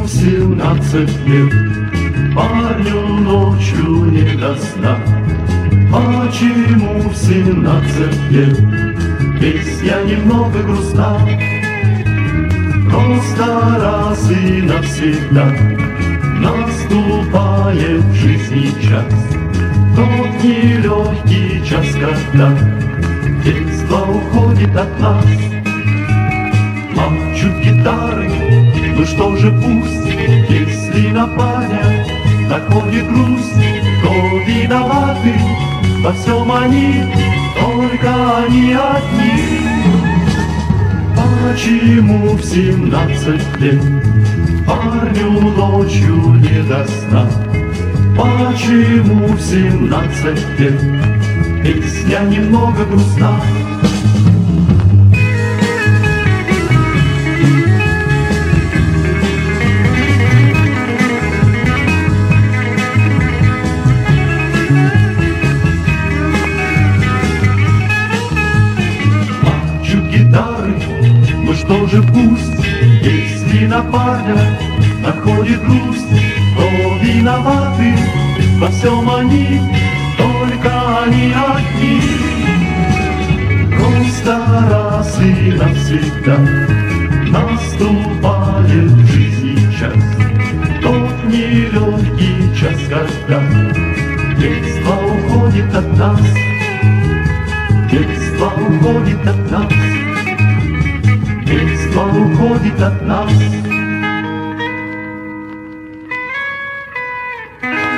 17 лет, парню ночью не до сна. Почему в 17 лет песня немного грустна? Просто раз и навсегда наступает в жизни час, тот нелегкий час, когда детство уходит от нас. Молчут гитары, ну что же пусть, если на память находит грусть, то виноваты во всем они, только они одни. Почему в 17 лет парню ночью не до сна? Почему в 17 лет песня немного грустна? Ну что же пусть, если на парня находит грусть, то виноваты во всем они, только они одни. Просто раз и навсегда наступает в жизни час, тот нелегкий час, когда детство уходит от нас, детство уходит от нас. Детство уходит от нас.